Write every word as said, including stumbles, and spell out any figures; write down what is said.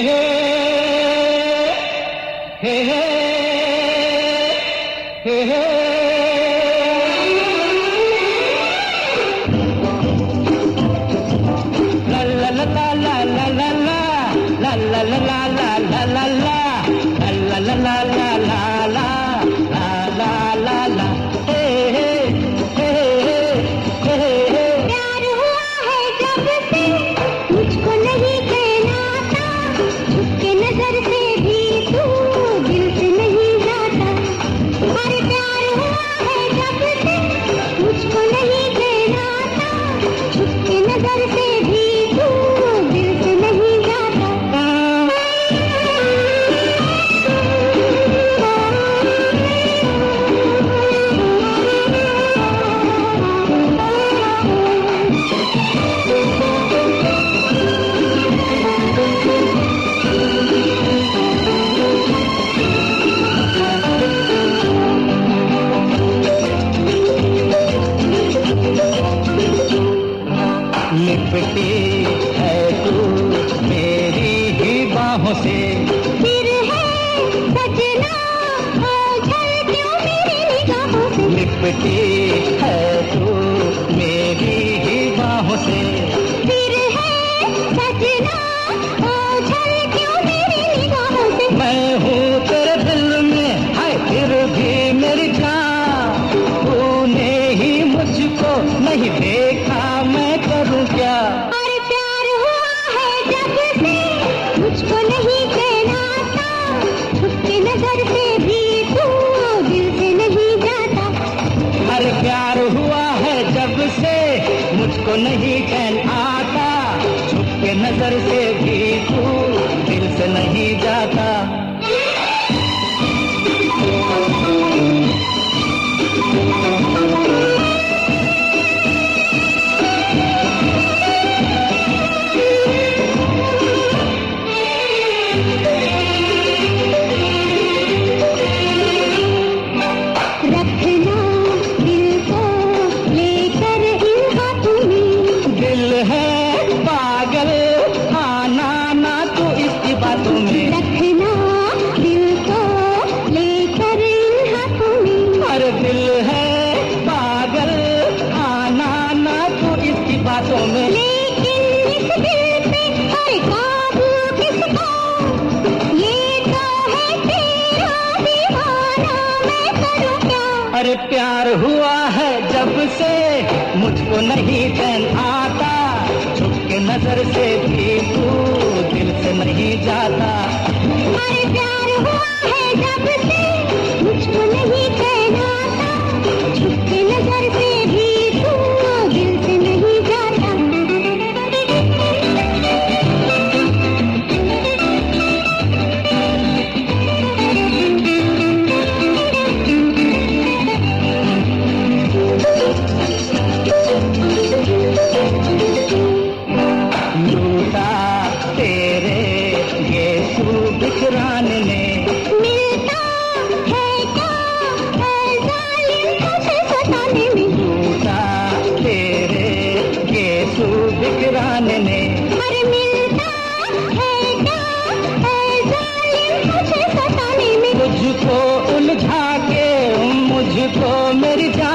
हे हे हे हे ला ला ला ला ला ला ला ला ला ला ला ला ला ला ला ला ला ला ला लिपटी है तू मेरी ही बाहों से, फिर है सजना ओझल क्यों मेरी निगाहों से। लिपटी है तू मेरी ही बाहों से, फिर है सजना ओझल क्यों मेरी निगाहों से। मैं हूँ तेरे दिल में है फिर भी मेरी जान, तूने ही मुझको नहीं देखा मैं करूँ क्या। अरे प्यार हुआ है जब से मुझको नहीं कहना था, छुपके नजर से भी तू दिल से नहीं जाता। अरे प्यार हुआ है जब से मुझको नहीं चैन आता, छुपके नजर से भी तू दिल से नहीं जाता। लेकिन इस दिल पे हर काबू किसका, ये तो है तेरा दीवाना, मैं करूँ क्या। अरे प्यार हुआ है जब से मुझको नहीं चैन आता, छुपके नजर से भी तू दिल से नहीं जाता। अरे प्यार हुआ है जब से मुझको नहीं चैन आता, छुपके नजर से भी तू दिल से नहीं जाता। लूटा तेरे यीशु बिखराने ने, मिलता है क्या है जालिम तुझे सताने में। लूटा तेरे यीशु बिखराने ने, अरे मिलता है क्या है जालिम तुझे सताने में। मुझको उलझा के मुझको मेरी जान